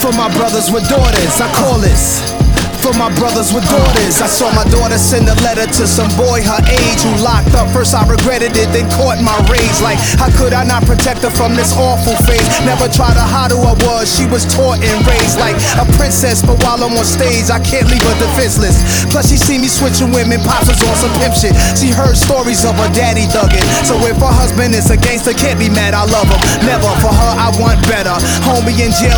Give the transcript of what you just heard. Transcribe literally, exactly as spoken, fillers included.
For my brothers with daughters, I call this. For my brothers with daughters, I saw my daughter send a letter to some boy her age who locked up. First I regretted it, then caught my rage. Like, how could I not protect her from this awful phase? Never tried to hide who I was, she was taught and raised like a princess. But while I'm on stage, I can't leave her defenseless. Plus she see me switching women, pops was on some pimp shit. She heard stories of her daddy thugging. So if her husband is a gangster, can't be mad, I love him. Never, for her I want better. Homie in jail